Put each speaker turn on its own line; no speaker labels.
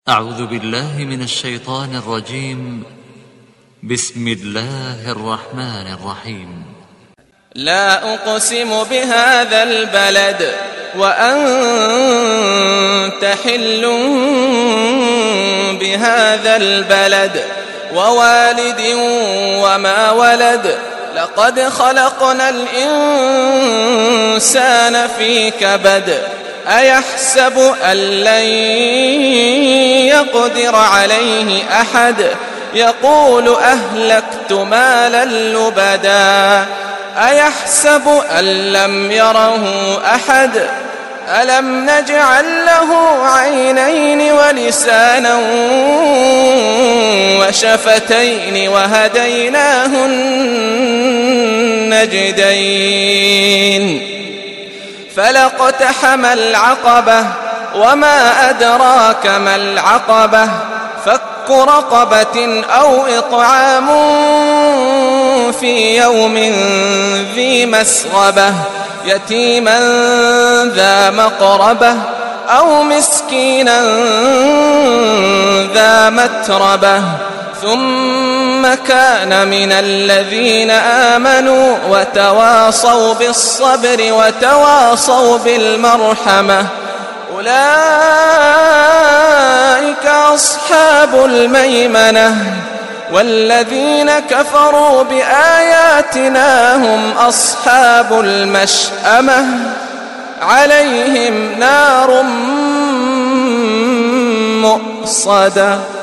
أعوذ بالله من الشيطان الرجيم. بسم الله الرحمن الرحيم.
لا أقسم بهذا البلد وأنت حل بهذا البلد ووالد وما ولد لقد خلقنا الإنسان في كبد أيحسب أن لن يقدر عليه أحد يقول أهلكت مالا لبدا أيحسب أن لم يره أحد ألم نجعل له عينين ولسانا وشفتين وهديناه النجدين فلاقتحم العقبة وما أدراك ما العقبة فك رقبة أو إطعام في يوم ذي مسغبة يتيما ذا مقربة أو مسكينا ذا متربة ثم كان من الذين آمنوا وتواصوا بالصبر وتواصوا بالمرحمة أولئك أصحاب الميمنة والذين كفروا بآياتنا هم أصحاب المشأمة عليهم نار مؤصدة.